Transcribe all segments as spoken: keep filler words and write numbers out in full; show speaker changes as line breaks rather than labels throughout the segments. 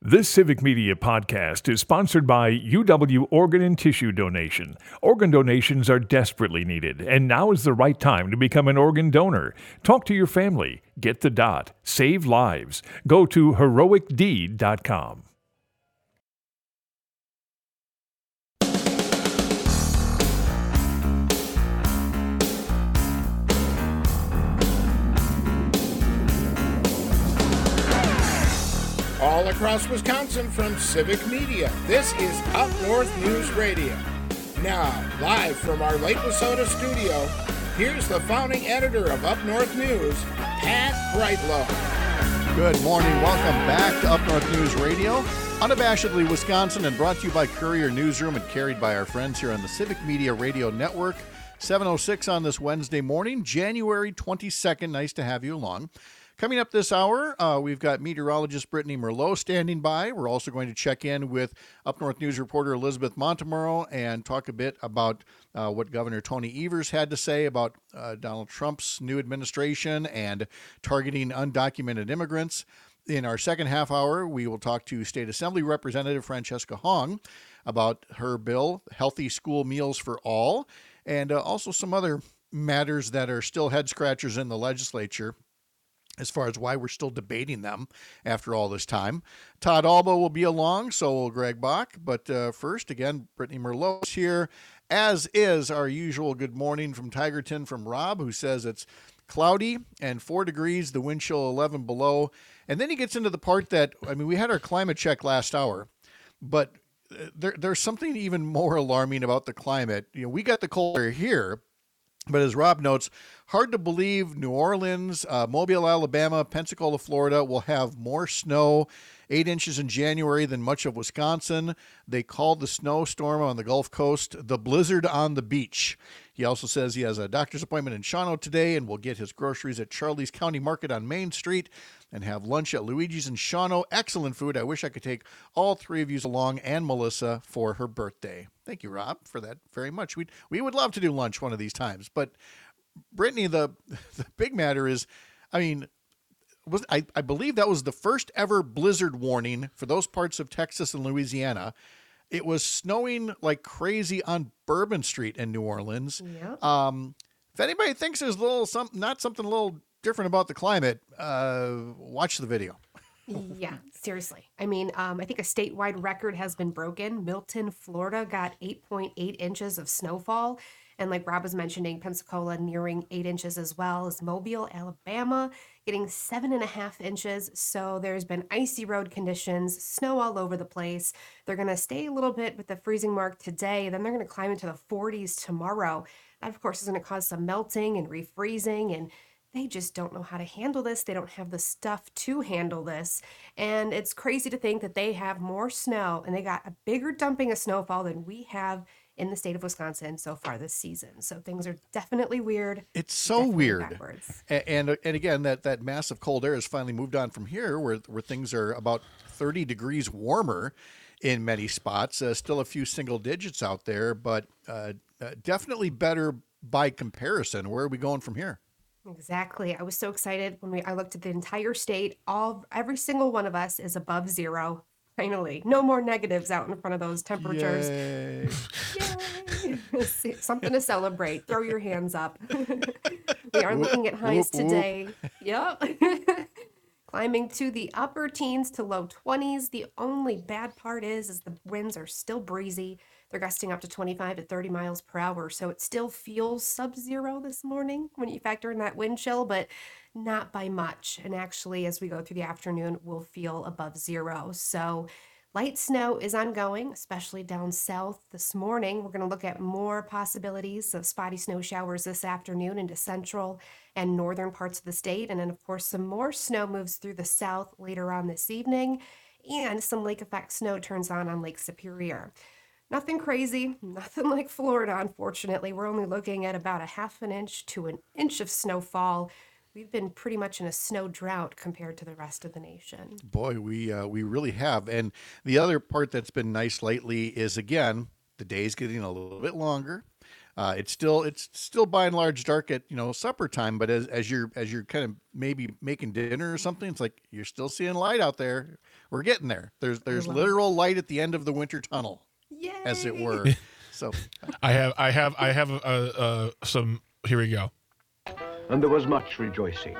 This Civic Media podcast is sponsored by U W Organ and Tissue Donation. Organ donations are desperately needed, and now is the right time to become an organ donor. Talk to your family. Get the dot. Save lives. Go to heroic deed dot com.
All across Wisconsin from Civic Media, this is Up North News Radio. Now, live from our Lake Wissota studio, here's the founding editor of Up North News, Pat Brightlow.
Good morning. Welcome back to Up North News Radio, unabashedly Wisconsin, and brought to you by Courier Newsroom and carried by our friends here on the Civic Media Radio Network. seven oh six on this Wednesday morning, January twenty-second. Nice to have you along. Coming up this hour, uh, we've got meteorologist Brittany Merlot standing by. We're also going to check in with Up North News reporter Elizabeth Montemurro and talk a bit about uh, what Governor Tony Evers had to say about uh, Donald Trump's new administration and targeting undocumented immigrants. In our second half hour, we will talk to State Assembly Representative Francesca Hong about her bill, Healthy School Meals for All, and uh, also some other matters that are still head scratchers in the legislature, as far as why we're still debating them after all this time. Todd Alba will be along, so will Greg Bach. But uh, first, again, Brittany Merlot is here, as is our usual good morning from Tigerton from Rob, who says it's cloudy and four degrees, the wind chill eleven below. And then he gets into the part that, I mean, we had our climate check last hour, but there, there's something even more alarming about the climate. You know, we got the cold air here, but as Rob notes, hard to believe New Orleans, uh, Mobile, Alabama, Pensacola, Florida will have more snow, eight inches in January than much of Wisconsin. They called the snowstorm on the Gulf Coast the blizzard on the beach. He also says he has a doctor's appointment in Shawano today and will get his groceries at Charlie's County Market on Main Street and have lunch at Luigi's in Shawano. Excellent food. I wish I could take all three of you along and Melissa for her birthday. Thank you, Rob, for that very much. We we would love to do lunch one of these times. But Brittany, the the big matter is, I mean, was I, I believe that was the first ever blizzard warning for those parts of Texas and Louisiana. It was snowing like crazy on Bourbon Street in New Orleans.
Yep.
Um, if anybody thinks there's a little something, not something a little different about the climate, uh, watch the video.
Yeah, seriously. I mean, um, I think a statewide record has been broken. Milton, Florida got eight point eight inches of snowfall. And like Rob was mentioning, Pensacola nearing eight inches as well as Mobile, Alabama, getting seven and a half inches. So there's been icy road conditions, snow all over the place. They're going to stay a little bit with the freezing mark today. Then they're going to climb into the forties tomorrow. That, of course, is going to cause some melting and refreezing, and they just don't know how to handle this. They don't have the stuff to handle this. And it's crazy to think that they have more snow and they got a bigger dumping of snowfall than we have in the state of Wisconsin so far this season. So things are definitely weird.
It's so
definitely
weird.
Backwards.
And, and and again, that, that massive cold air has finally moved on from here, where where things are about thirty degrees warmer in many spots. Uh, still a few single digits out there, but uh, uh, definitely better by comparison. Where are we going from here?
Exactly. I was so excited when we I looked at the entire state. All every single one of us is above zero. Finally, no more negatives out in front of those temperatures.
Yay.
Yay. Something to celebrate. Throw your hands up. We are looking at highs
Whoop, whoop.
today. Yep. Climbing to the upper teens to low twenties. The only bad part is, is the winds are still breezy. They're gusting up to twenty-five to thirty miles per hour. So it still feels sub-zero this morning when you factor in that wind chill, but not by much. And actually, as we go through the afternoon, we'll feel above zero. So light snow is ongoing, especially down south this morning. We're going to look at more possibilities of spotty snow showers this afternoon into central and northern parts of the state. And then, of course, some more snow moves through the south later on this evening, and some lake effect snow turns on on Lake Superior. Nothing crazy, nothing like Florida, unfortunately. We're only looking at about a half an inch to an inch of snowfall. We've been pretty much in a snow drought compared to the rest of the nation.
Boy, we uh, we really have. And the other part that's been nice lately is, again, the day's getting a little bit longer. Uh, it's still it's still by and large dark at you know supper time, but as as you're as you're kind of maybe making dinner or something, it's like you're still seeing light out there. We're getting there. There's there's literal light at the end of the winter tunnel,
Yay!
as it were. So
I have I have I have uh, uh, some. Here we go.
And there was much rejoicing.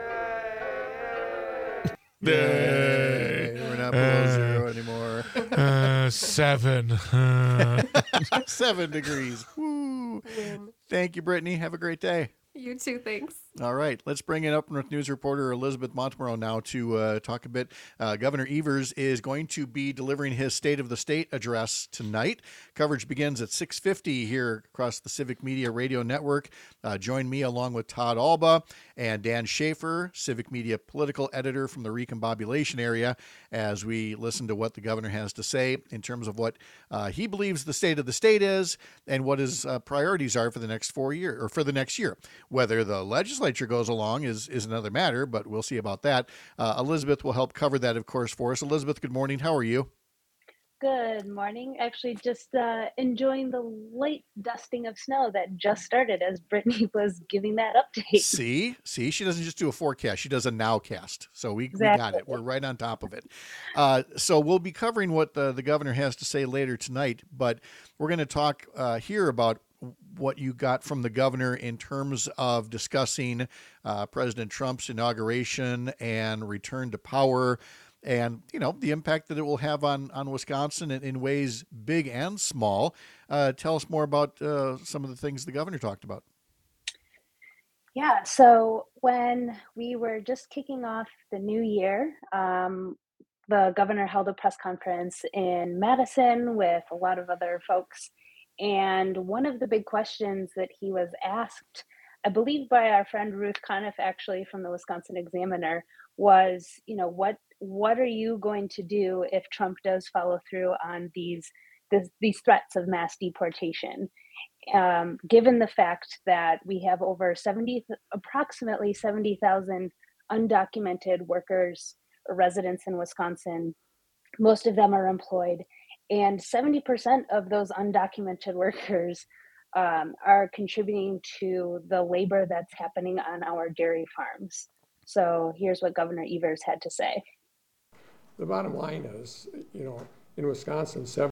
Yay, we're not below
Uh,
zero anymore.
Uh, seven. Uh,
Seven degrees. Woo.
Win.
Thank you, Brittany. Have a great day.
You too, thanks.
All right, let's bring in Up North News reporter Elizabeth Montemorrow now to uh, talk a bit. Uh, Governor Evers is going to be delivering his State of the State address tonight. Coverage begins at six fifty here across the Civic Media Radio Network. Uh, join me along with Todd Alba and Dan Schaefer, Civic Media political editor from the recombobulation area, as we listen to what the governor has to say in terms of what uh, he believes the state of the state is and what his uh, priorities are for the next four years or for the next year. Whether the legislature goes along is, is another matter, but we'll see about that. Uh, Elizabeth will help cover that, of course, for us. Elizabeth, good morning. How are you?
Good morning. Actually, just uh, enjoying the light dusting of snow that just started as Brittany was giving that update.
See, see, she doesn't just do a forecast; she does a nowcast. So we,
Exactly.
we got it. We're right on top of it. Uh, so we'll be covering what the, the governor has to say later tonight, but we're going to talk uh, here about what you got from the governor in terms of discussing uh, President Trump's inauguration and return to power, and you know the impact that it will have on on Wisconsin in, in ways big and small. Uh, tell us more about uh, some of the things the governor talked about.
Yeah, so when we were just kicking off the new year, um, the governor held a press conference in Madison with a lot of other folks. And one of the big questions that he was asked, I believe by our friend Ruth Conniff, actually from the Wisconsin Examiner, was, you know, what what are you going to do if Trump does follow through on these this, these threats of mass deportation? Um, given the fact that we have over seventy, approximately seventy thousand undocumented workers or residents in Wisconsin, most of them are employed, and seventy percent of those undocumented workers um, are contributing to the labor that's happening on our dairy farms. So here's what Governor Evers had to say.
The bottom line is, you know, in Wisconsin, seven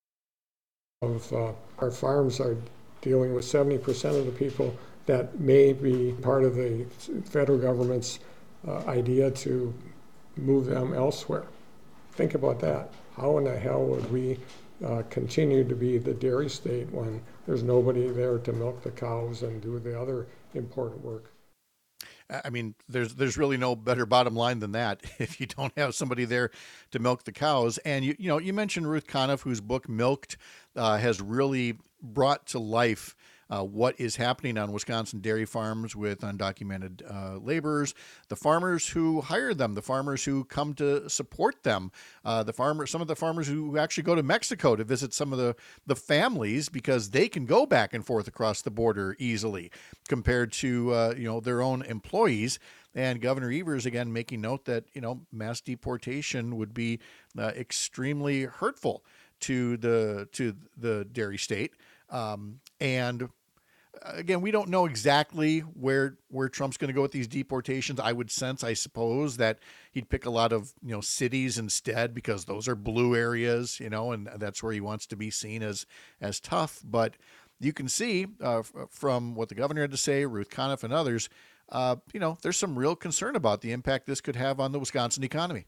of uh, our farms are dealing with seventy percent of the people that may be part of the federal government's uh, idea to move them elsewhere. Think about that. How in the hell would we uh, continue to be the dairy state when there's nobody there to milk the cows and do the other important work?
I mean, there's there's really no better bottom line than that if you don't have somebody there to milk the cows. And you you know you mentioned Ruth Conniff, whose book Milked uh, has really brought to life uh, what is happening on Wisconsin dairy farms with undocumented uh, laborers, the farmers who hire them, the farmers who come to support them, uh, the farmers, some of the farmers who actually go to Mexico to visit some of the, the families because they can go back and forth across the border easily compared to uh, you know their own employees. And Governor Evers, again, making note that, you know, mass deportation would be uh, extremely hurtful to the to the dairy state. Um, and again, we don't know exactly where where Trump's going to go with these deportations. I would sense, I suppose, that he'd pick a lot of, you know, cities instead because those are blue areas, you know, and that's where he wants to be seen as as tough. But you can see uh, from what the governor had to say, Ruth Conniff and others, uh, you know, there's some real concern about the impact this could have on the Wisconsin economy.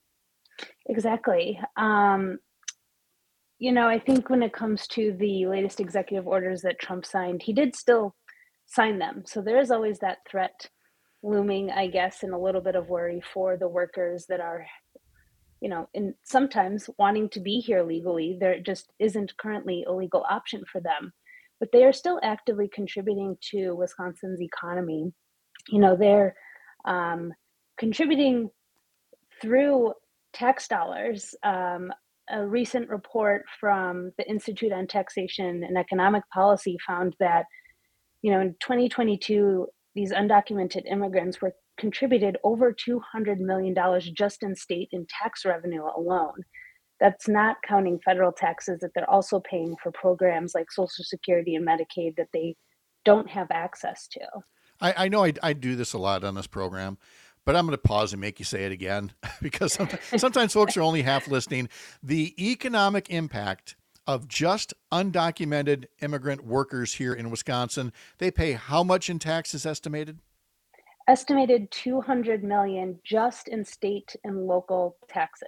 Exactly. Um, you know, I think when it comes to the latest executive orders that Trump signed, he did still sign them. So there is always that threat looming, I guess, and a little bit of worry for the workers that are, you know, in sometimes wanting to be here legally. There just isn't currently a legal option for them, but they are still actively contributing to Wisconsin's economy. You know, they're um, contributing through tax dollars. Um, a recent report from the Institute on Taxation and Economic Policy found that, you know, in twenty twenty-two, these undocumented immigrants were contributed over two hundred million dollars just in state and tax revenue alone. That's not counting federal taxes that they're also paying for programs like Social Security and Medicaid that they don't have access to.
I, I know I, I do this a lot on this program, but I'm going to pause and make you say it again because sometimes, sometimes folks are only half listening. The economic impact of just undocumented immigrant workers here in Wisconsin, they pay how much in taxes estimated?
Estimated two hundred million just in state and local taxes.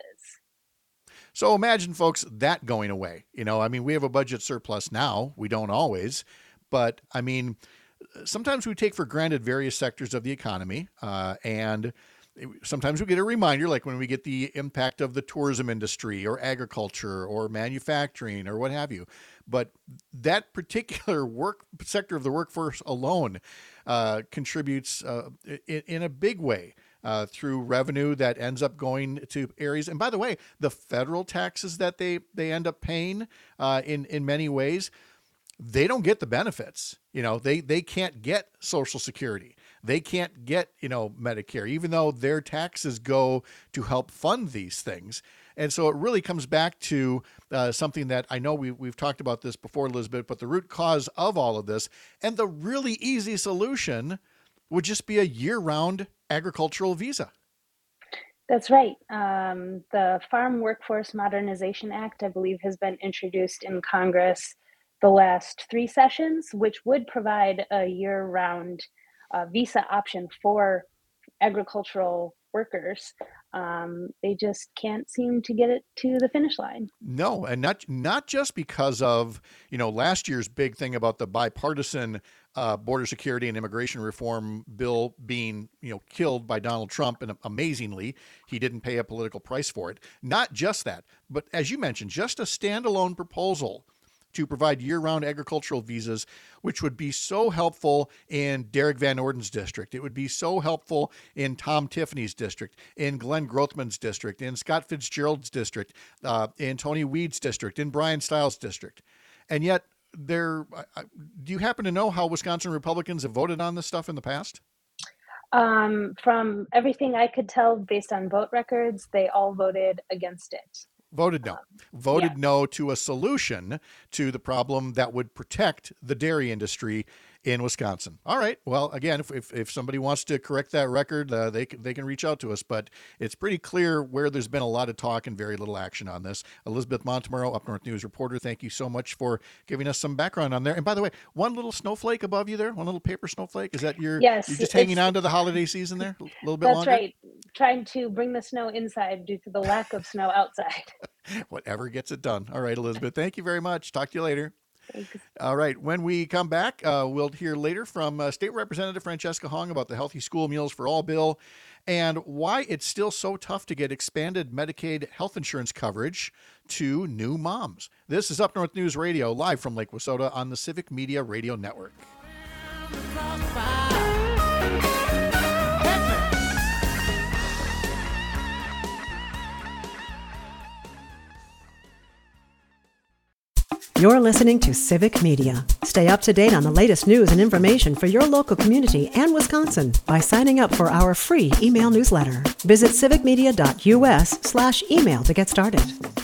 So imagine, folks, that going away. You know, I mean, we have a budget surplus now. We don't always, but I mean, sometimes we take for granted various sectors of the economy, uh, and sometimes we get a reminder, like when we get the impact of the tourism industry or agriculture or manufacturing or what have you. But that particular work sector of the workforce alone uh, contributes uh, in, in a big way uh, through revenue that ends up going to areas. And by the way, the federal taxes that they, they end up paying uh, in, in many ways, they don't get the benefits. You know, they, they can't get Social Security. They can't get, you know, Medicare, even though their taxes go to help fund these things. And so it really comes back to uh, something that I know we, we've talked about this before, Elizabeth, but the root cause of all of this and the really easy solution would just be a year-round agricultural visa.
That's right. Um, the Farm Workforce Modernization Act, I believe, has been introduced in Congress the last three sessions, which would provide a year-round uh, visa option for agricultural workers. Um, they just can't seem to get it to the finish line.
No, and not not just because of, you know, last year's big thing about the bipartisan uh, border security and immigration reform bill being, you know, killed by Donald Trump, and amazingly, he didn't pay a political price for it. Not just that, but as you mentioned, just a standalone proposal to provide year-round agricultural visas, which would be so helpful in Derek Van Orden's district. It would be so helpful in Tom Tiffany's district, in Glenn Grothman's district, in Scott Fitzgerald's district, uh, in Tony Weed's district, in Brian Stiles' district. And yet, there, uh, do you happen to know how Wisconsin Republicans have voted on this stuff in the past?
Um, from everything I could tell based on vote records, they all voted against it.
Voted no. Voted yeah. no to a solution to the problem that would protect the dairy industry in Wisconsin. All right. Well, again, if if, if somebody wants to correct that record, uh, they can, they can reach out to us. But it's pretty clear where there's been a lot of talk and very little action on this. Elizabeth Montemurro, Up North News reporter, thank you so much for giving us some background on there. And by the way, one little snowflake above you there, one little paper snowflake, is that your,
yes,
you're just hanging on to the holiday season there a little bit
that's
longer?
That's right. Trying to bring the snow inside due to the lack of snow outside.
Whatever gets it done. All right, Elizabeth, thank you very much. Talk to you later.
Thanks.
All right. When we come back, uh, we'll hear later from uh, State Representative Francesca Hong about the Healthy School Meals for All bill and why it's still so tough to get expanded Medicaid health insurance coverage to new moms. This is Up North News Radio, live from Lake Wissota on the Civic Media Radio Network.
You're listening to Civic Media. Stay up to date on the latest news and information for your local community and Wisconsin by signing up for our free email newsletter. Visit civicmedia.us slash email to get started.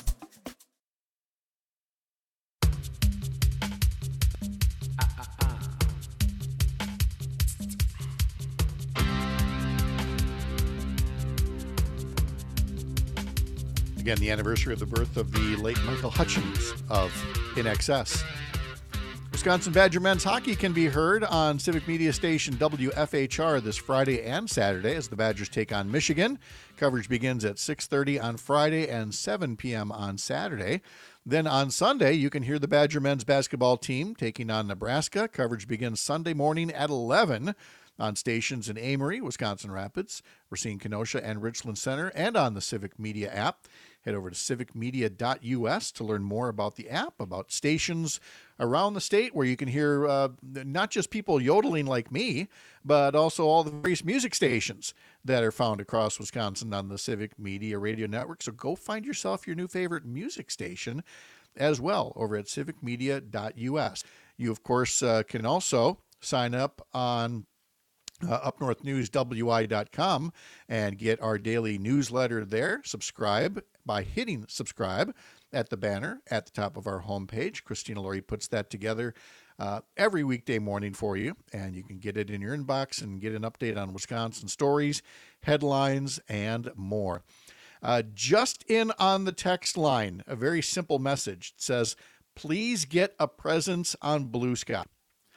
Again, the anniversary of the birth of the late Michael Hutchins of In Excess. Wisconsin Badger men's hockey can be heard on Civic Media Station W F H R this Friday and Saturday as the Badgers take on Michigan. Coverage begins at six thirty on Friday and seven p.m. on Saturday. Then on Sunday, you can hear the Badger men's basketball team taking on Nebraska. Coverage begins Sunday morning at eleven on stations in Amory, Wisconsin Rapids, Racine, Kenosha, and Richland Center, and on the Civic Media app. Head over to civic media dot u s to learn more about the app, about stations around the state where you can hear uh, not just people yodeling like me, but also all the various music stations that are found across Wisconsin on the Civic Media Radio Network. So go find yourself your new favorite music station as well over at civic media dot u s. You, of course, uh, can also sign up on uh, up north news w i dot com and get our daily newsletter there. Subscribe by hitting subscribe at the banner at the top of our homepage. Christina Laurie puts that together uh, every weekday morning for you, and you can get it in your inbox and get an update on Wisconsin stories, headlines, and more. Uh, just in on the text line, a very simple message. It says, please get a presence on Blue Sky.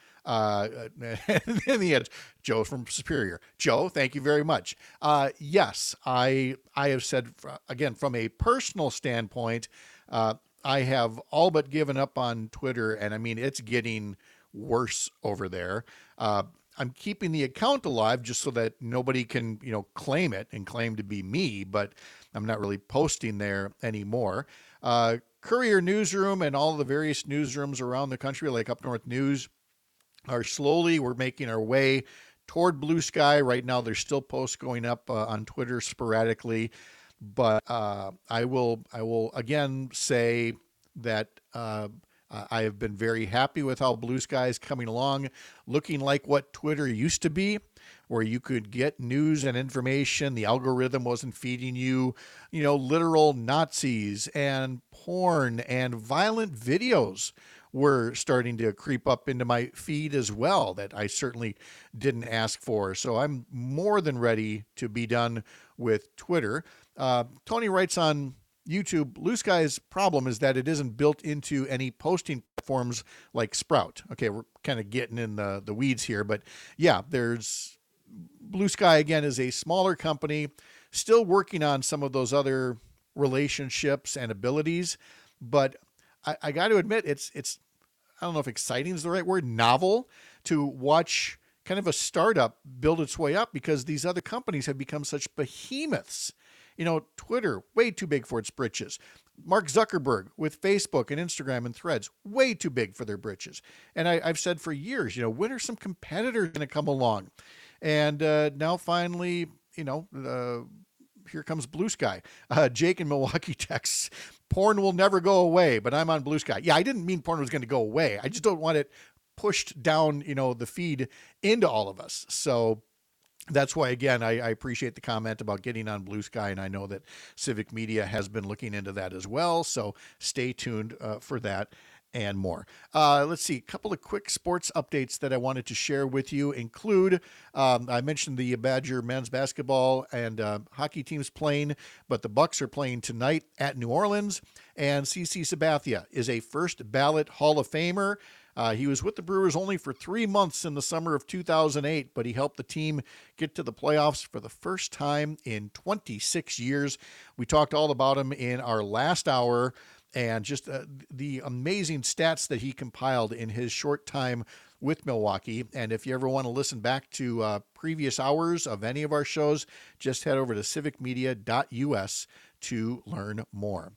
Uh, and then he had Joe from Superior. Joe, thank you very much. Uh, yes, I I have said, again, from a personal standpoint, uh, I have all but given up on Twitter, and I mean, it's getting worse over there. Uh, I'm keeping the account alive just so that nobody can, you know, claim it and claim to be me, but I'm not really posting there anymore. Uh, Courier Newsroom and all the various newsrooms around the country, like Up North News, are slowly, we're making our way toward Blue Sky. Right now, there's still posts going up uh, on Twitter sporadically, but uh, I will, I will again say that uh, I have been very happy with how Blue Sky is coming along, looking like what Twitter used to be, where you could get news and information. The algorithm wasn't feeding you, you know, literal Nazis and porn and violent videos were starting to creep up into my feed as well that I certainly didn't ask for. So I'm more than ready to be done with Twitter. Uh, Tony writes on YouTube, Blue Sky's problem is that it isn't built into any posting platforms like Sprout. Okay, we're kind of getting in the, the weeds here, but yeah, there's Blue Sky, again, is a smaller company, still working on some of those other relationships and abilities, but I, I got to admit, it's, it's, I don't know if exciting is the right word, novel to watch kind of a startup build its way up because these other companies have become such behemoths. You know, Twitter, way too big for its britches. Mark Zuckerberg with Facebook and Instagram and Threads, way too big for their britches. And I, I've said for years, you know, when are some competitors going to come along? And uh, now finally, you know, uh, here comes Blue Sky. Uh, Jake in Milwaukee texts, porn will never go away, but I'm on Blue Sky. Yeah, I didn't mean porn was going to go away. I just don't want it pushed down, you know, the feed into all of us. So that's why, again, I, I appreciate the comment about getting on Blue Sky, and I know that Civic Media has been looking into that as well. So stay tuned uh, for that and more. Uh, let's see, a couple of quick sports updates that I wanted to share with you include, um, I mentioned the Badger men's basketball and uh, hockey teams playing, but the Bucks are playing tonight at New Orleans, and CeCe Sabathia is a first ballot Hall of Famer. Uh, he was with the Brewers only for three months in the summer of two thousand eight, but he helped the team get to the playoffs for the first time in twenty-six years. We talked all about him in our last hour, and just uh, the amazing stats that he compiled in his short time with Milwaukee. And if you ever want to listen back to uh, previous hours of any of our shows, just head over to civic media dot u s to learn more.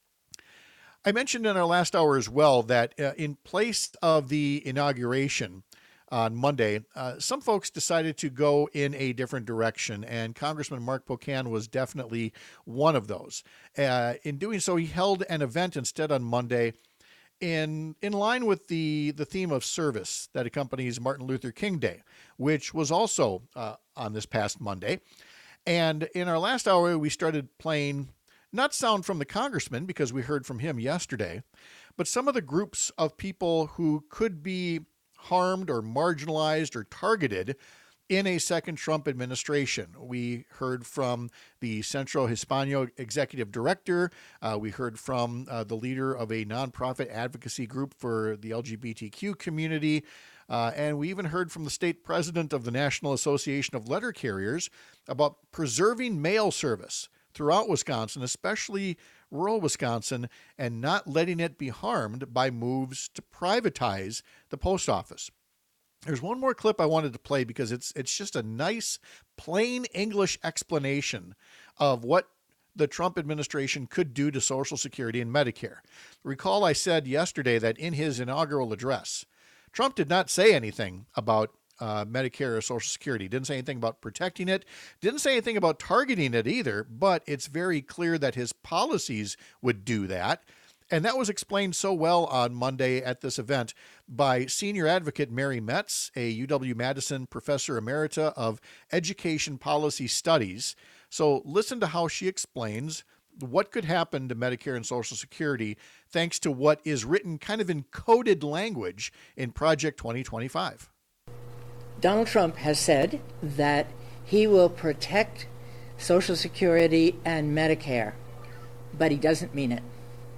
I mentioned in our last hour as well that uh, in place of the inauguration on Monday, uh, some folks decided to go in a different direction, and Congressman Mark Pocan was definitely one of those. Uh, in doing so, he held an event instead on Monday in in line with the, the theme of service that accompanies Martin Luther King Day, which was also uh, on this past Monday. And in our last hour, we started playing not sound from the congressman, because we heard from him yesterday, but some of the groups of people who could be harmed or marginalized or targeted in a second Trump administration. We heard from the Centro Hispano Executive Director. Uh, we heard from uh, the leader of a nonprofit advocacy group for the L G B T Q community. Uh, and we even heard from the state president of the National Association of Letter Carriers about preserving mail service throughout Wisconsin, especially rural Wisconsin, and not letting it be harmed by moves to privatize the post office. There's one more clip I wanted to play because it's it's just a nice, plain English explanation of what the Trump administration could do to Social Security and Medicare. Recall I said yesterday that in his inaugural address, Trump did not say anything about uh, Medicare or Social Security. Didn't say anything about protecting it. Didn't say anything about targeting it either, but it's very clear that his policies would do that. And that was explained so well on Monday at this event by senior advocate Mary Metz, a U W-Madison professor emerita of education policy studies. So listen to how she explains what could happen to Medicare and Social Security thanks to what is written kind of in coded language in Project twenty twenty-five.
Donald Trump has said that he will protect Social Security and Medicare, but he doesn't mean it.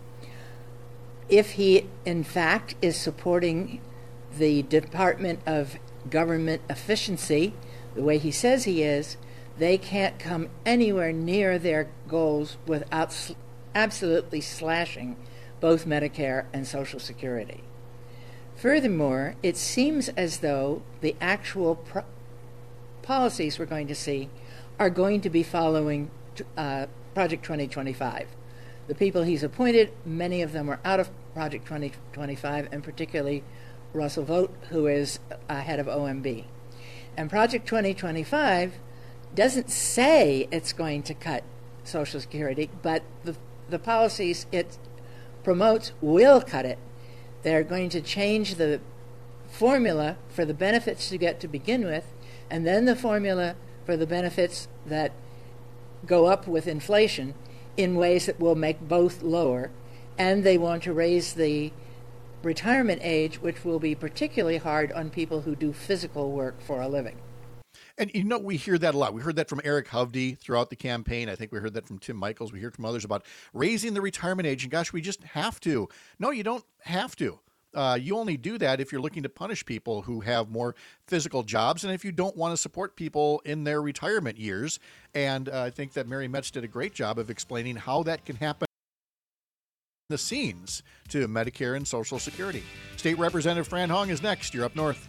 If he, in fact, is supporting the Department of Government Efficiency the way he says he is, they can't come anywhere near their goals without sl- absolutely slashing both Medicare and Social Security. Furthermore, it seems as though the actual pro- policies we're going to see are going to be following uh, Project twenty twenty-five. The people he's appointed, many of them are out of Project twenty twenty-five, and particularly Russell Vought, who is uh, head of O M B. And Project twenty twenty-five doesn't say it's going to cut Social Security, but the, the policies it promotes will cut it. They're going to change the formula for the benefits you get to begin with, and then the formula for the benefits that go up with inflation in ways that will make both lower. And they want to raise the retirement age, which will be particularly hard on people who do physical work for a living.
And, you know, we hear that a lot. We heard that from Eric Hovde throughout the campaign. I think we heard that from Tim Michaels. We hear from others about raising the retirement age. And gosh, we just have to. No, you don't have to. Uh, you only do that if you're looking to punish people who have more physical jobs and if you don't want to support people in their retirement years. And uh, I think that Mary Metz did a great job of explaining how that can happen the scenes to Medicare and Social Security. State Representative Fran Hong is next. You're Up North.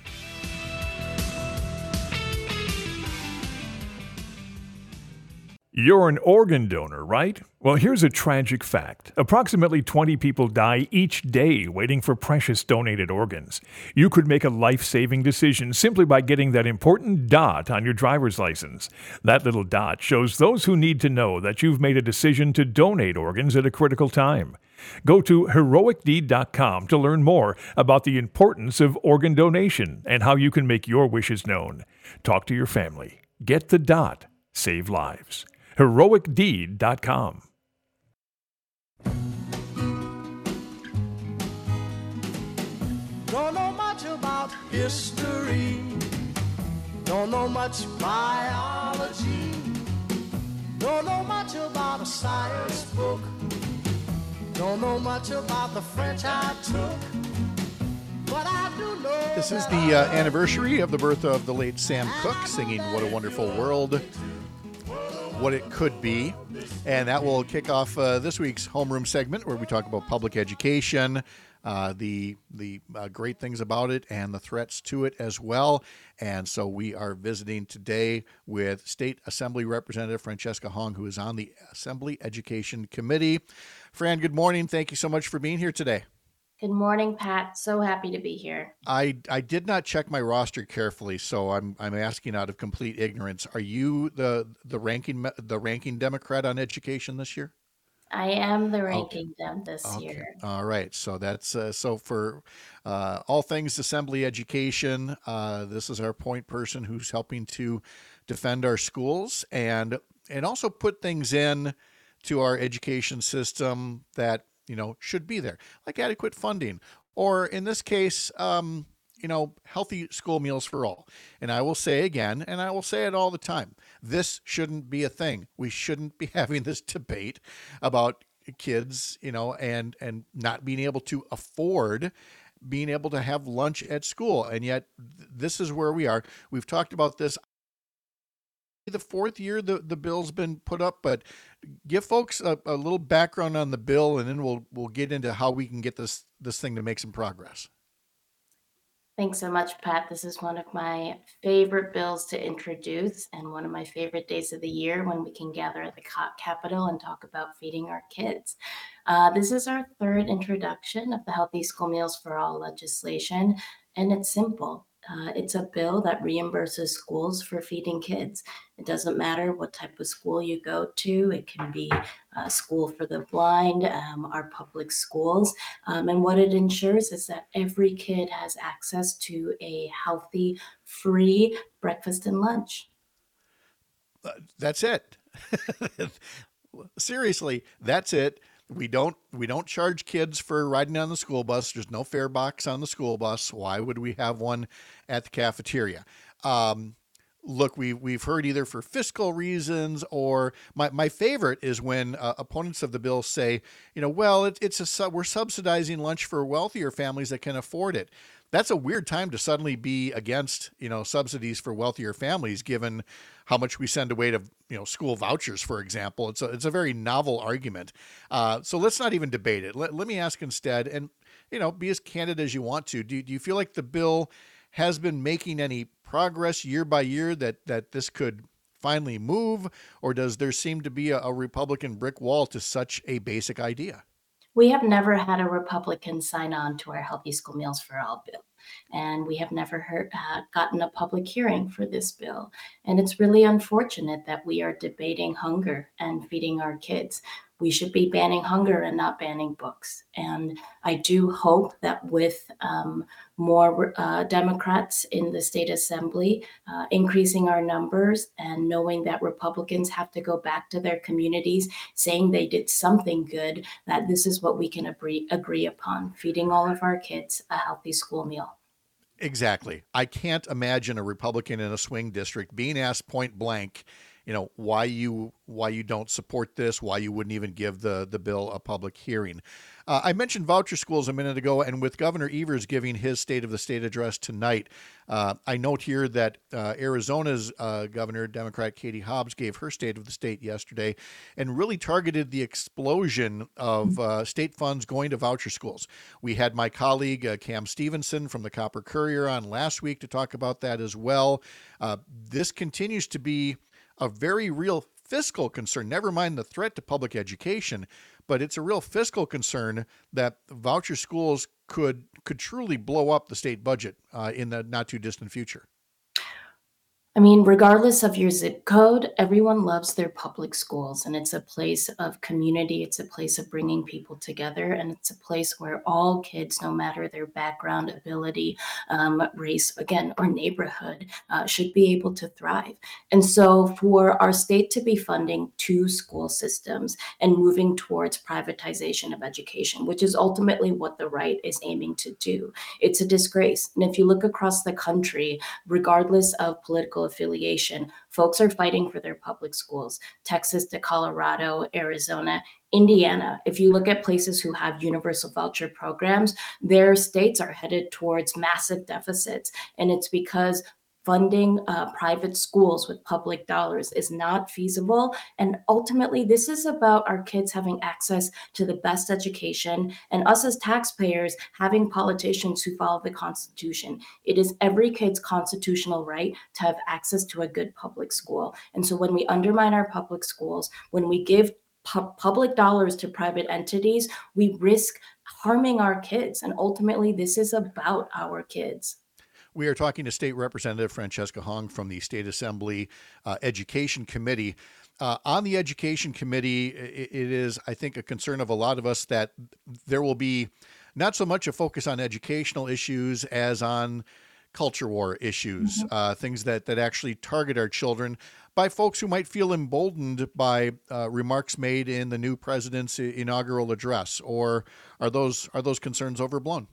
You're an organ donor, right? Well, here's a tragic fact. Approximately twenty people die each day waiting for precious donated organs. You could make a life-saving decision simply by getting that important dot on your driver's license. That little dot shows those who need to know that you've made a decision to donate organs at a critical time. Go to heroic deed dot com to learn more about the importance of organ donation and how you can make your wishes known. Talk to your family. Get the dot. Save lives. heroic deed dot com.
Don't know much about history. Don't know much biology. Don't know much about a science book. Don't know much about the French I took. But I do know.
This is the uh, anniversary of the birth of the late Sam Cooke, singing What a Wonderful World, What It Could Be. And that will kick off uh, this week's homeroom segment where we talk about public education, uh, the the uh, great things about it and the threats to it as well. And so we are visiting today with State Assembly Representative Francesca Hong, who is on the Assembly Education Committee. Fran, good morning. Thank you so much for being here today.
Good morning, Pat. So happy to be here.
I, I did not check my roster carefully, so I'm I'm asking out of complete ignorance. Are you the the ranking the ranking Democrat on education this year?
I am the ranking okay. Dem this
okay.
year.
All right. So that's uh, so for uh, all things assembly education. Uh, this is our point person who's helping to defend our schools and and also put things in to our education system that, you know, should be there, like adequate funding, or in this case, um, you know, healthy school meals for all. And I will say again, and I will say it all the time, this shouldn't be a thing. We shouldn't be having this debate about kids, you know, and, and not being able to afford being able to have lunch at school. And yet this is where we are. We've talked about this the fourth year the, the bill's been put up, but give folks a, a little background on the bill, and then we'll we'll get into how we can get this this thing to make some progress.
Thanks so much, Pat. This is one of my favorite bills to introduce and one of my favorite days of the year when we can gather at the Capitol and talk about feeding our kids. Uh, this is our third introduction of the Healthy School Meals for All legislation, and it's simple. Uh, it's a bill that reimburses schools for feeding kids. It doesn't matter what type of school you go to. It can be a school for the blind, um, our public schools. Um, and what it ensures is that every kid has access to a healthy, free breakfast and lunch.
Uh, that's it. Seriously, that's it. We don't we don't charge kids for riding on the school bus. There's no fare box on the school bus. Why would we have one at the cafeteria? Um, look, we we've heard either for fiscal reasons or my, my favorite is when uh, opponents of the bill say, you know, well, it, it's a sub, we're subsidizing lunch for wealthier families that can afford it. That's a weird time to suddenly be against, you know, subsidies for wealthier families, given how much we send away to, you know, school vouchers, for example. It's a, it's a very novel argument. Uh, so let's not even debate it. Let, let me ask instead, and, you know, be as candid as you want to. Do, do you feel like the bill has been making any progress year by year that, that this could finally move, or does there seem to be a, a Republican brick wall to such a basic idea?
We have never had a Republican sign on to our Healthy School Meals for All bill, and we have never heard, uh, gotten a public hearing for this bill. And it's really unfortunate that we are debating hunger and feeding our kids. We should be banning hunger and not banning books. And I do hope that with um, more uh, Democrats in the state assembly, uh, increasing our numbers and knowing that Republicans have to go back to their communities saying they did something good, that this is what we can agree, agree upon, feeding all of our kids a healthy school meal.
Exactly. I can't imagine a Republican in a swing district being asked point blank, you know, why you why you don't support this, why you wouldn't even give the, the bill a public hearing. Uh, I mentioned voucher schools a minute ago, and with Governor Evers giving his State of the State address tonight, uh, I note here that uh, Arizona's uh, Governor, Democrat Katie Hobbs, gave her State of the State yesterday and really targeted the explosion of uh, state funds going to voucher schools. We had my colleague uh, Cam Stevenson from the Copper Courier on last week to talk about that as well. Uh, this continues to be a very real fiscal concern, never mind the threat to public education, but it's a real fiscal concern that voucher schools could could truly blow up the state budget uh, in the not too distant future.
I mean, regardless of your zip code, everyone loves their public schools, and it's a place of community. It's a place of bringing people together, and it's a place where all kids, no matter their background, ability, um, race, again, or neighborhood, uh, should be able to thrive. And so for our state to be funding two school systems and moving towards privatization of education, which is ultimately what the right is aiming to do, it's a disgrace. And if you look across the country, regardless of political affiliation, folks are fighting for their public schools. Texas to Colorado, Arizona, Indiana. If you look at places who have universal voucher programs, their states are headed towards massive deficits. And it's because funding uh, private schools with public dollars is not feasible. And ultimately, this is about our kids having access to the best education and us as taxpayers having politicians who follow the Constitution. It is every kid's constitutional right to have access to a good public school. And so when we undermine our public schools, when we give pu- public dollars to private entities, we risk harming our kids. And ultimately, this is about our kids.
We are talking to State Representative Francesca Hong from the State Assembly uh, Education Committee. Uh, on the Education Committee, it, it is, I think, a concern of a lot of us that there will be not so much a focus on educational issues as on culture war issues, mm-hmm. uh, things that, that actually target our children by folks who might feel emboldened by uh, remarks made in the new president's inaugural address. Or are those are those concerns overblown?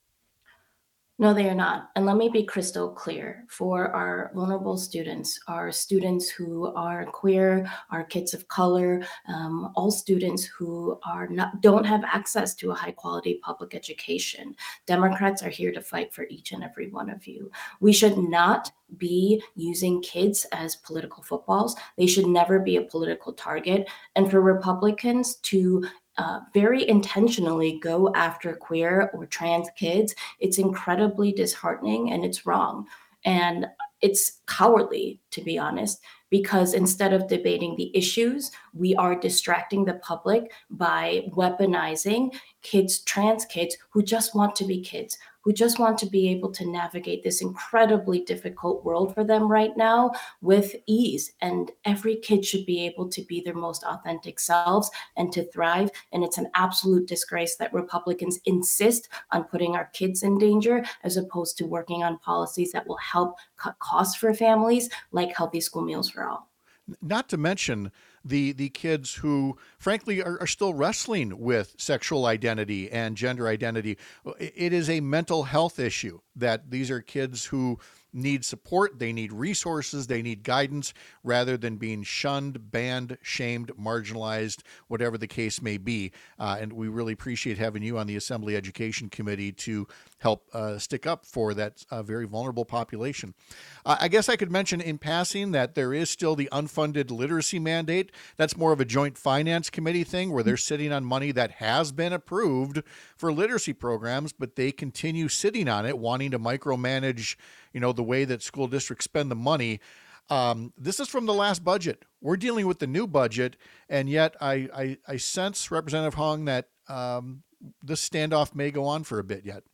No, they are not. And let me be crystal clear. For our vulnerable students, our students who are queer, our kids of color, um, all students who are not don't have access to a high quality public education, Democrats are here to fight for each and every one of you. We should not be using kids as political footballs. They should never be a political target. And for Republicans to Uh, very intentionally go after queer or trans kids, it's incredibly disheartening and it's wrong. And it's cowardly, to be honest, because instead of debating the issues, we are distracting the public by weaponizing kids, trans kids who just want to be kids. who just want to be able to navigate this incredibly difficult world for them right now with ease. And every kid should be able to be their most authentic selves and to thrive. And it's an absolute disgrace that Republicans insist on putting our kids in danger as opposed to working on policies that will help cut costs for families, like healthy school meals for all.
Not to mention the the kids who, frankly, are, are still wrestling with sexual identity and gender identity. It is a mental health issue that these are kids who need support, they need resources, they need guidance, rather than being shunned, banned, shamed, marginalized, whatever the case may be. Uh, and we really appreciate having you on the Assembly Education Committee to help uh, stick up for that uh, very vulnerable population. Uh, I guess I could mention in passing that there is still the unfunded literacy mandate. That's more of a joint finance committee thing where they're sitting on money that has been approved for literacy programs, but they continue sitting on it, wanting to micromanage, you know, the way that school districts spend the money. Um, this is from the last budget. We're dealing with the new budget, and yet I, I, I sense, Representative Hong, that um, this standoff may go on for a bit yet.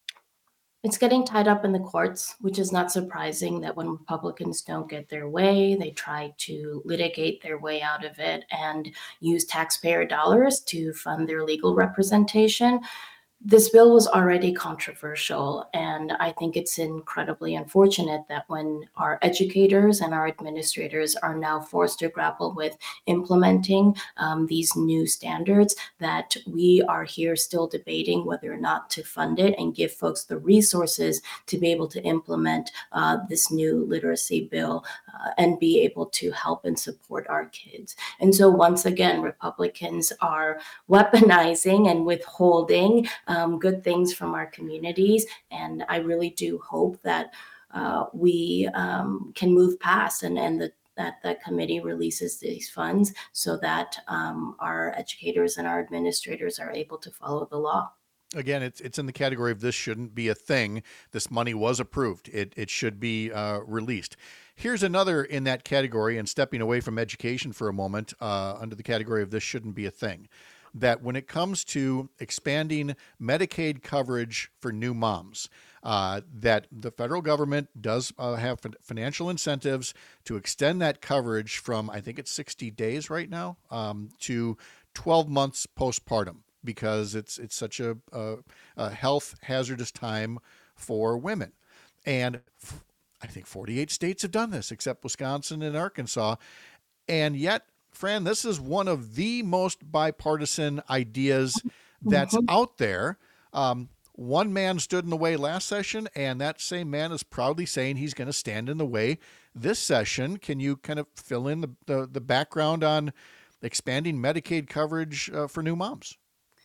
It's getting tied up in the courts, which is not surprising that when Republicans don't get their way, they try to litigate their way out of it and use taxpayer dollars to fund their legal representation. This bill was already controversial, and I think it's incredibly unfortunate that when our educators and our administrators are now forced to grapple with implementing um, these new standards, that we are here still debating whether or not to fund it and give folks the resources to be able to implement uh, this new literacy bill uh, and be able to help and support our kids. And so once again, Republicans are weaponizing and withholding Um, good things from our communities. And I really do hope that uh, we um, can move past and, and the, that the committee releases these funds so that um, our educators and our administrators are able to follow the law.
Again, it's it's in the category of this shouldn't be a thing. This money was approved. It it should be uh, released. Here's another in that category, and stepping away from education for a moment, uh, under the category of this shouldn't be a thing, that when it comes to expanding Medicaid coverage for new moms, uh, that the federal government does uh, have financial incentives to extend that coverage from, I think it's sixty days right now, um, to twelve months postpartum, because it's it's such a, a, a health hazardous time for women. And I think forty-eight states have done this, except Wisconsin and Arkansas. And yet, Fran, this is one of the most bipartisan ideas that's mm-hmm. out there. Um, one man stood in the way last session, and that same man is proudly saying he's going to stand in the way this session. Can you kind of fill in the, the, the background on expanding Medicaid coverage uh, for new moms?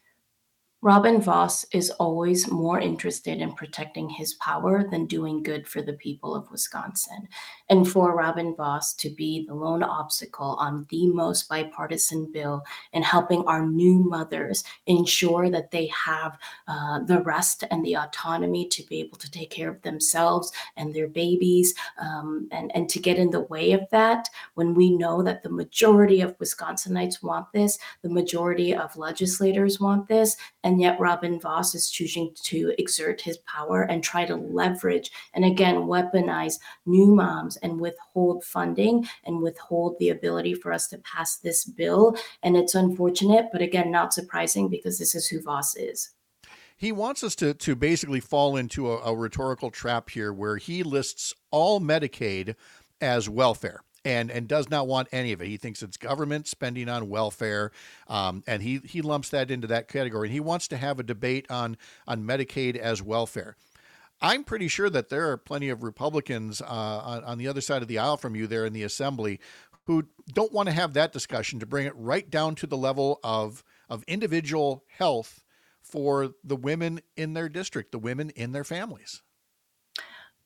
Robin Vos is always more interested in protecting his power than doing good for the people of Wisconsin. And for Robin Vos to be the lone obstacle on the most bipartisan bill and helping our new mothers ensure that they have uh, the rest and the autonomy to be able to take care of themselves and their babies, um, and, and to get in the way of that, when we know that the majority of Wisconsinites want this, the majority of legislators want this, and yet Robin Vos is choosing to exert his power and try to leverage and again weaponize new moms and withhold funding and withhold the ability for us to pass this bill. And it's unfortunate, but again, not surprising, because this is who Vos is.
He wants us to to basically fall into a, a rhetorical trap here where he lists all Medicaid as welfare. And and does not want any of it. He thinks it's government spending on welfare, um, and he he lumps that into that category. And he wants to have a debate on on Medicaid as welfare. I'm pretty sure that there are plenty of Republicans uh, on, on the other side of the aisle from you there in the Assembly who don't want to have that discussion, to bring it right down to the level of of individual health for the women in their district, the women in their families.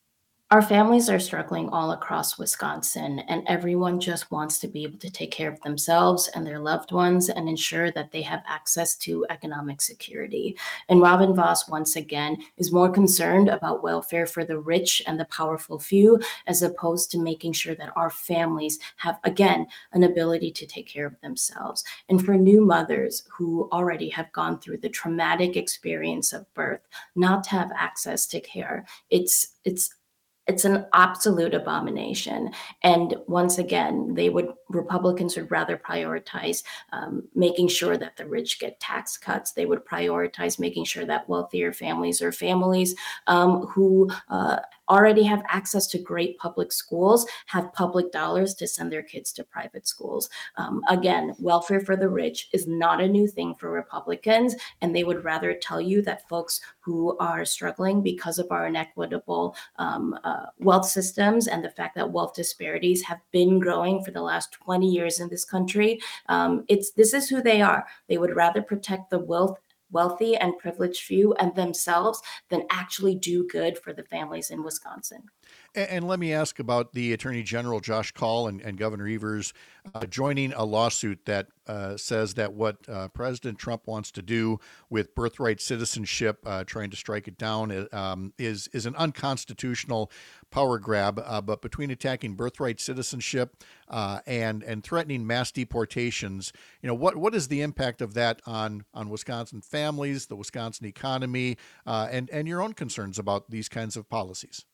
Our families are struggling all across Wisconsin, and everyone just wants to be able to take care of themselves and their loved ones and ensure that they have access to economic security. And Robin Vos, once again, is more concerned about welfare for the rich and the powerful few, as opposed to making sure that our families have, again, an ability to take care of themselves. And for new mothers who already have gone through the traumatic experience of birth, not to have access to care, it's it's It's an absolute abomination. And once again, they would Republicans would rather prioritize um, making sure that the rich get tax cuts. They would prioritize making sure that wealthier families or families um, who uh, already have access to great public schools have public dollars to send their kids to private schools. Um, again, welfare for the rich is not a new thing for Republicans, and they would rather tell you that folks who are struggling because of our inequitable um, uh, wealth systems and the fact that wealth disparities have been growing for the last twenty years in this country, um, it's this is who they are. They would rather protect the wealth wealthy and privileged few and themselves than actually do good for the families in Wisconsin.
And, and let me ask about the Attorney General, Josh Kaul, and, and Governor Evers uh, joining a lawsuit that uh, says that what uh, President Trump wants to do with birthright citizenship, uh, trying to strike it down, um, is, is an unconstitutional power grab. Uh, but between attacking birthright citizenship uh, and and threatening mass deportations, you know, what what is the impact of that on on Wisconsin families, the Wisconsin economy, uh, and and your own concerns about these kinds of policies?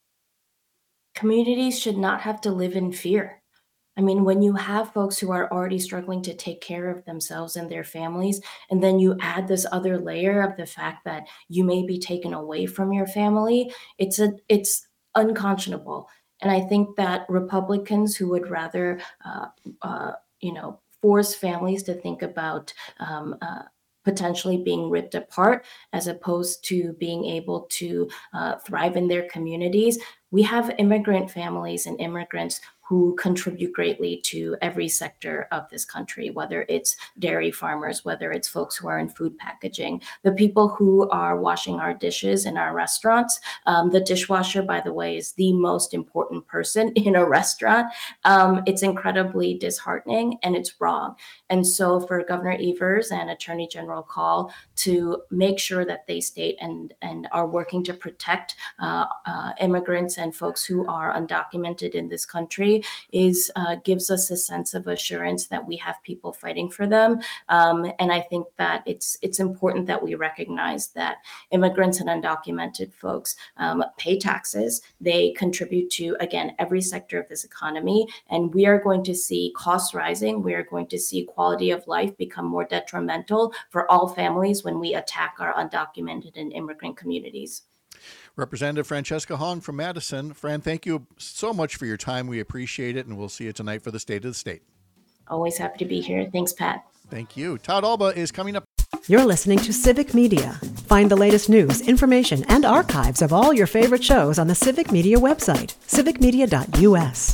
Communities should not have to live in fear. I mean, when you have folks who are already struggling to take care of themselves and their families, and then you add this other layer of the fact that you may be taken away from your family, it's a it's unconscionable. And I think that Republicans who would rather, uh, uh, you know, force families to think about um, uh, potentially being ripped apart as opposed to being able to uh, thrive in their communities. We have immigrant families and immigrants who contribute greatly to every sector of this country, whether it's dairy farmers, whether it's folks who are in food packaging, the people who are washing our dishes in our restaurants. Um, the dishwasher, by the way, is the most important person in a restaurant. Um, it's incredibly disheartening and it's wrong. And so for Governor Evers and Attorney General Kaul to make sure that they state and, and are working to protect uh, uh, immigrants and folks who are undocumented in this country is uh, gives us a sense of assurance that we have people fighting for them. Um, and I think that it's it's important that we recognize that immigrants and undocumented folks um, pay taxes. They contribute to, again, every sector of this economy. And we are going to see costs rising. We are going to see quality of life become more detrimental for all families when we attack our undocumented and immigrant communities.
Representative Francesca Hong from Madison. Fran, thank you so much for your time. We appreciate it, and we'll see you tonight for the State of the State.
Always happy to be here. Thanks, Pat.
Thank you. Todd Alba is coming up.
You're listening to Civic Media. Find the latest news, information, and archives of all your favorite shows on the Civic Media website, civic media dot u s.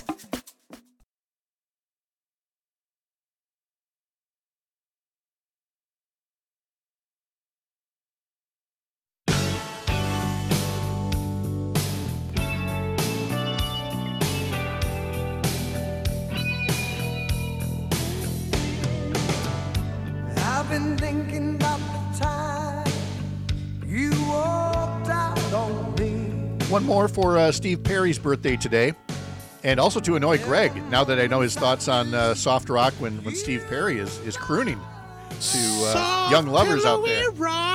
I've been thinking about the time you walked out on me.
One more for uh, Steve Perry's birthday today, and also to annoy Greg, now that I know his thoughts on uh, soft rock when, when Steve Perry is, is crooning to uh, young lovers out there.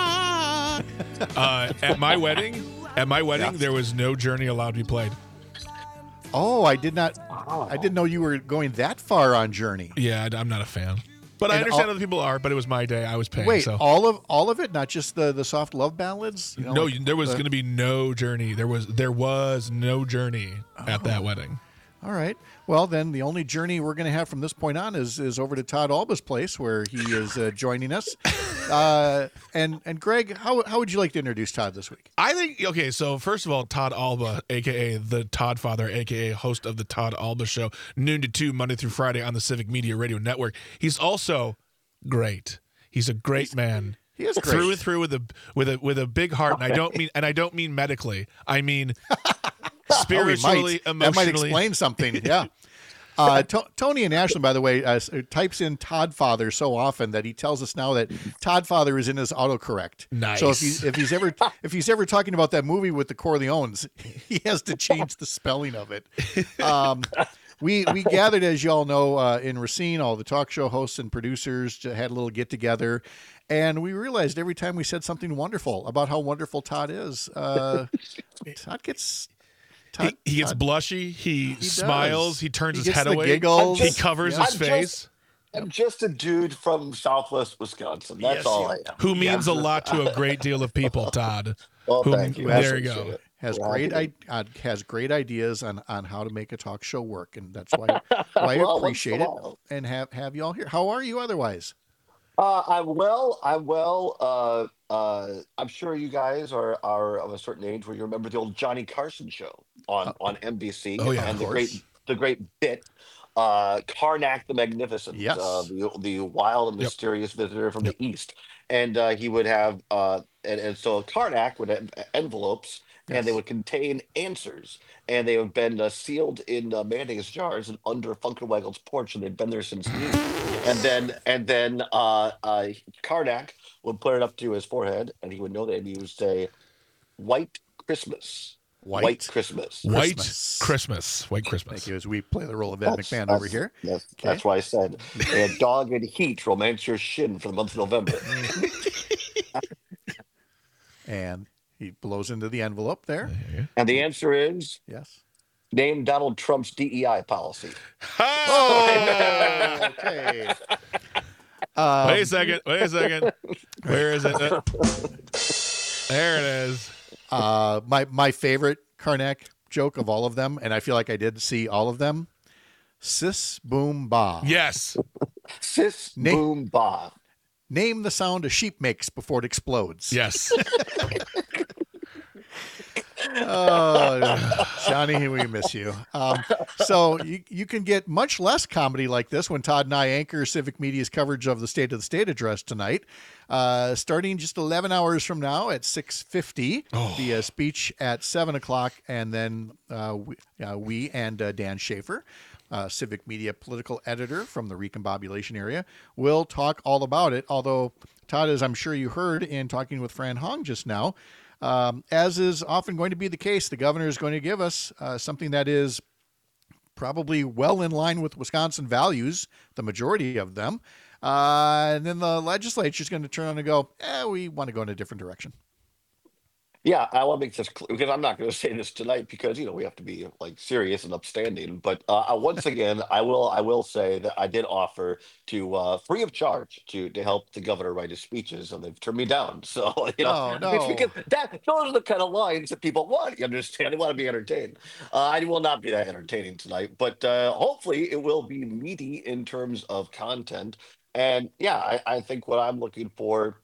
uh, at my wedding, at my wedding,
Yeah.
there was no Journey allowed to be played.
Oh, I did not. I didn't know you were going that far on Journey.
Yeah, I'm not a fan. But I
And
understand
all-
other people are. But it was my day. I was paying.
Wait,
so.
all of all of it, not just the, the soft love ballads? You know,
no,
like
there was
the-
going to be no Journey. There was there was no Journey at that wedding.
All right. Well, then the only Journey we're going to have from this point on is is over to Todd Alba's place, where he is uh, joining us. Uh, and and Greg, how how would you like to introduce Todd this week?
I think okay. So first of all, Todd Alba, aka the Todd Father, aka host of the Todd Alba Show, noon to two Monday through Friday on the Civic Media Radio Network. He's also great. He's a great
He's,
man.
He is great.
Through and through with a with a with a big heart, and I don't mean and I don't mean medically. I mean Spiritually,
oh, might. That might
emotionally.
explain something. Yeah. Uh, to- Tony in Ashland, by the way, uh, types in Todd Father so often that he tells us now that Todd Father is in his autocorrect.
Nice.
So if, he, if he's ever if he's ever talking about that movie with the Corleones, he has to change the spelling of it. Um, we we gathered, as you all know, uh, in Racine. All the talk show hosts and producers had a little get together, and we realized every time we said something wonderful about how wonderful Todd is, uh, Todd gets. Todd,
he, he gets
Todd,
blushy. He,
he
smiles.
does.
He turns
He
his
gets
head
the
away.
giggles.
He covers
Yeah.
his
I'm
face.
Just, I'm just a dude from Southwest Wisconsin. That's
Yes,
all
you-
I am.
Who means
Yeah.
a lot to a great deal of people, Todd.
Well,
Who-
thank you.
There you
Appreciate
go.
it.
has
We're
great
happy
I, uh, has great ideas on, on how to make a talk show work, and that's why, why I
Well, once
appreciate
in a
it
while.
and have have you all here. How are you otherwise?
Uh, I'm well. I'm well. Uh, uh, I'm sure you guys are are of a certain age where you remember the old Johnny Carson show on on N B C.
Oh, yeah,
and
of
the
course.
great the great bit, uh, Karnak the Magnificent,
Yes.
uh, the the wild and
Yep.
mysterious visitor from
Yep.
the East, and uh, he would have uh, and, and so Karnak would have envelopes. And they
Yes.
would contain answers, and they have been uh, sealed in uh, mayonnaise jars and under Funkenwagel's porch, and they've been there since noon. And then, and then uh, uh, Karnak would put it up to his forehead, and he would know that, and he would say, "White Christmas,
White
Christmas."
White
Christmas.
Christmas. White Christmas.
Thank you. As we play the role of Ed
That's,
McMahon
that's,
over here.
That's,
Okay.
that's why I said, a dog and heat romance your shin for the month of November.
And he blows into the envelope there.
And the answer is
Yes.
name Donald Trump's D E I policy.
Oh, okay. Um,
Wait a second. Wait a second. Where is it? Uh, there it is.
Uh, my my favorite Karnak joke of all of them, and I feel like I did see all of them. Sis boom ba.
Yes.
Sis
Na-
boom ba.
Name the sound a sheep makes before it explodes.
Yes.
Oh, Johnny, we miss you. Um, so you, you can get much less comedy like this when Todd and I anchor Civic Media's coverage of the State of the State address tonight, uh, starting just eleven hours from now at six fifty.
Oh.
The uh, speech at seven o'clock, and then uh, we, uh, we and uh, Dan Schaefer, uh, Civic Media political editor from the recombobulation area, will talk all about it. Although, Todd, as I'm sure you heard in talking with Fran Hong just now, Um, as is often going to be the case, the governor is going to give us uh, something that is probably well in line with Wisconsin values, the majority of them. Uh, and then the legislature is going to turn on and go, eh, we want to go in a different direction.
Yeah, I want to make this clear because I'm not going to say this tonight because you know we have to be like serious and upstanding. But uh, once again, I will I will say that I did offer to uh, free of charge to to help the governor write his speeches, and they've turned me down. So you know,
No,
it's
no.
because that those are the kind of lines that people want. You understand? They want to be entertained. Uh, I will not be that entertaining tonight, but uh, hopefully it will be meaty in terms of content. And yeah, I, I think what I'm looking for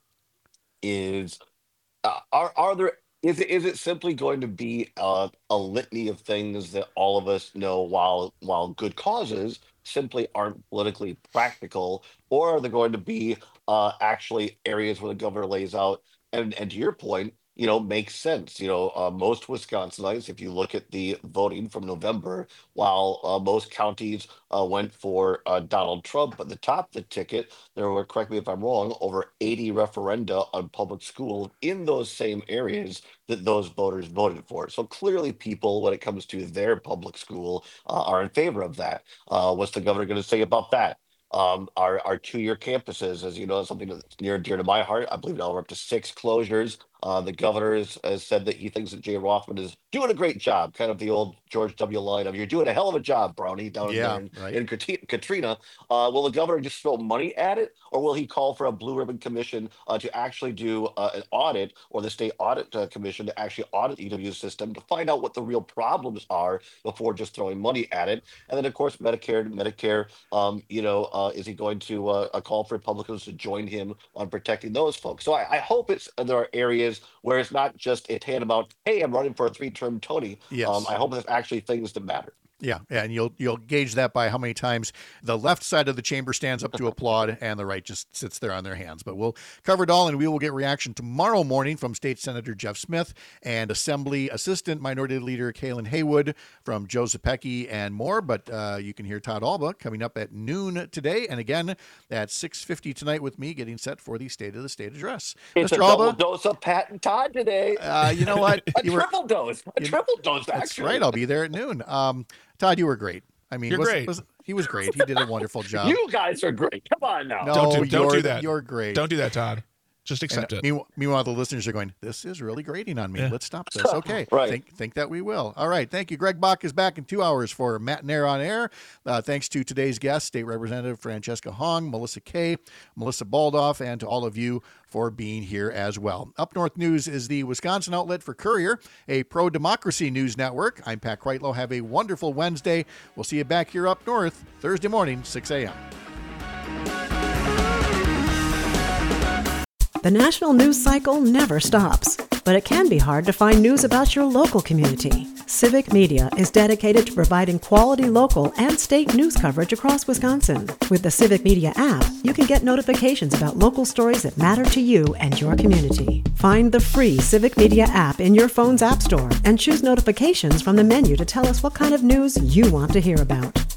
is uh, are are there is it is it simply going to be uh, a litany of things that all of us know while while good causes simply aren't politically practical, or are there going to be uh, actually areas where the governor lays out and and to your point, you know, makes sense. You know, uh, most Wisconsinites, if you look at the voting from November, while uh, most counties uh, went for uh, Donald Trump at the top of the ticket, there were, correct me if I'm wrong, over eighty referenda on public school in those same areas that those voters voted for. So clearly, people, when it comes to their public school, uh, are in favor of that. Uh, what's the governor going to say about that? Um, our our two-year campuses, as you know, is something that's near and dear to my heart. I believe now we're up to six closures. Uh, the governor has, has said that he thinks that Jay Rothman is doing a great job, kind of the old George W. line of "You're doing a hell of a job, Brownie," down
Yeah,
in there
right.
in, in Kati- Katrina. Uh, will the governor just throw money at it, or will he call for a blue ribbon commission uh, to actually do uh, an audit, or the state audit uh, commission to actually audit the E W system to find out what the real problems are before just throwing money at it? And then, of course, Medicare, Medicare. Um, you know, uh, is he going to uh, uh, call for Republicans to join him on protecting those folks? So I, I hope it's there are areas where it's not just a tantamount, "Hey, I'm running for a three-term Tony."
Yes.
Um, I hope there's actually things that matter.
Yeah, and you'll you'll gauge that by how many times the left side of the chamber stands up to applaud and the right just sits there on their hands. But we'll cover it all, and we will get reaction tomorrow morning from State Senator Jeff Smith and Assembly Assistant Minority Leader Kaylin Haywood from Joe Zepecki and more. But uh, you can hear Todd Alba coming up at noon today, and again at six fifty tonight with me, getting set for the State of the State address.
It's
Mister
a double
Alba,
dose of Pat and Todd today.
Uh, you know what?
a
You were-
triple dose. A
you-
triple dose,
That's
actually.
right. I'll be there at noon. Um, Todd, you were great. I mean,
You're
was,
great.
Was, he was great. He did a wonderful job.
You guys are great. Come on now.
No,
don't do, don't
you're,
do that.
You're great.
Don't do that, Todd. Just accept
And
it.
meanwhile, meanwhile, the listeners are going, this is really grating on me.
Yeah.
Let's stop this. Okay.
Right.
Think, think that we will. All right. Thank you. Greg Bach is back in two hours for Matt and Air on Air. Uh, thanks to today's guests, State Representative Francesca Hong, Melissa Kay, Melissa Baldoff, and to all of you for being here as well. Up North News is the Wisconsin outlet for Courier, a pro-democracy news network. I'm Pat Kreitlow. Have a wonderful Wednesday. We'll see you back here up north Thursday morning, six a.m.
The national news cycle never stops, but it can be hard to find news about your local community. Civic Media is dedicated to providing quality local and state news coverage across Wisconsin. With the Civic Media app, you can get notifications about local stories that matter to you and your community. Find the free Civic Media app in your phone's app store and choose notifications from the menu to tell us what kind of news you want to hear about.